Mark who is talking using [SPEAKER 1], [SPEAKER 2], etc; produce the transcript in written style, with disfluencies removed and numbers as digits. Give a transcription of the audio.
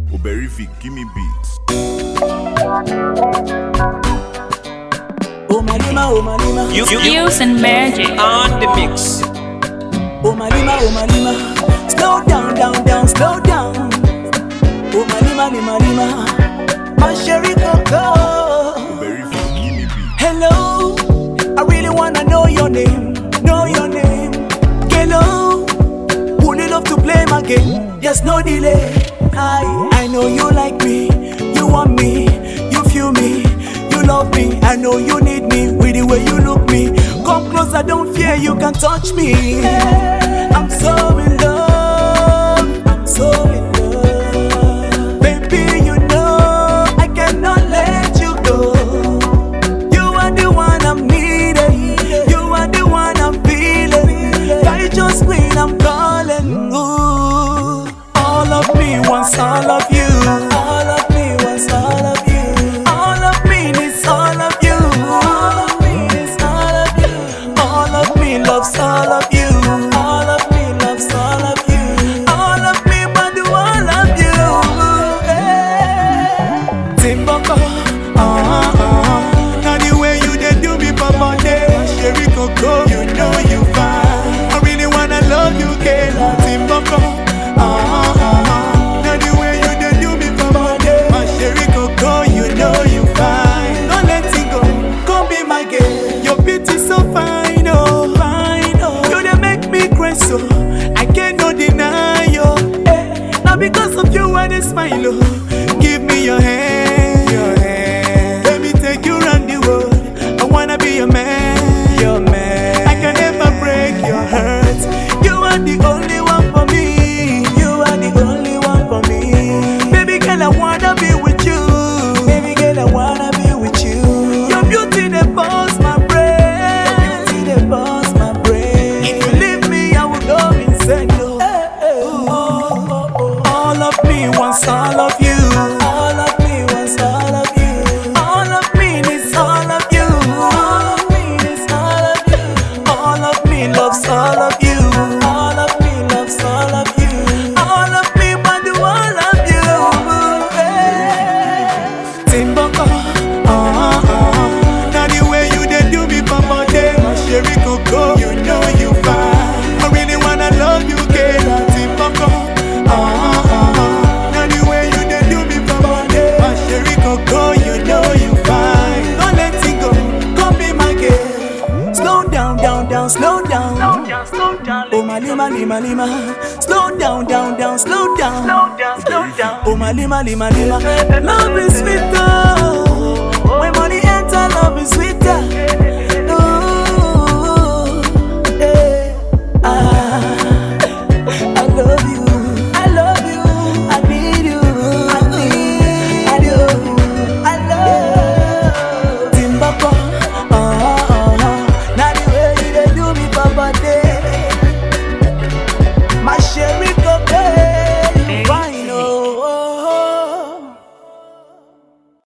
[SPEAKER 1] Oberific, give me beats.
[SPEAKER 2] Oh Malima,
[SPEAKER 3] Views and magic
[SPEAKER 4] on the mix.
[SPEAKER 2] oh Malima, slow down, slow down. Oh Malima, my sherry coco.
[SPEAKER 1] Oberific, give me beats.
[SPEAKER 2] Hello, I really wanna know your name. Hello, would you love to play my game? Yes, no delay. I know you like me, you want me, you feel me, you love me. I know you need me with the way you look me. Come closer, don't fear, you can touch me. I'm so in love, I'm so in love. Baby, you know I cannot let you go. You are the one I'm needing, you are the one I'm feeling. Righteous queen, I'm calling. Ooh, all of me wants all of you. All of me wants all of you. All of me needs all of you. All of me needs all of you. All of me loves all of you. All of me loves all of you. All of me but do all of you. Hey. Timboko, now the way you did do me for Monday, Sherry Coco, you know you fine. I really wanna love you, Kayla. Timboko, now the way you did do me for Monday, my Sherry Coco, you know you fine. Don't let it go, come be my girl. Your beauty so fine, oh, fine, oh. You dey make me crazy, so I cannot deny you. Eh, now because of you I dey smile, oh. Give me your hand, your hand. Let me take you round the world. I wanna be your man, your man. I can never break your heart. You are the only one for me. You are the only one for me. Baby girl, I wanna be with you. Baby girl, I wanna be with you. Your beauty they bust my brain. Your beauty they bust my brain. If you leave me, I will go insane. No. All of me wants all of you. All of me wants all of you. All of me needs all of you. All of me needs all of you. All of me loves all of you. All of me loves all of you. All of me but do all of you. Hey. Timboko, now the way you did do me for Monday, my Sherry Coco, you know you fine. I really wanna love you, Kayla. Timboko, now the way you did do me for Monday, my Sherry Coco, you know you fine. Don't let it go, come be my girl. Slow down, slow down. Oh Malima, slow down, slow down. Oh Malima, love is sweeter. When money enter, love is sweeter.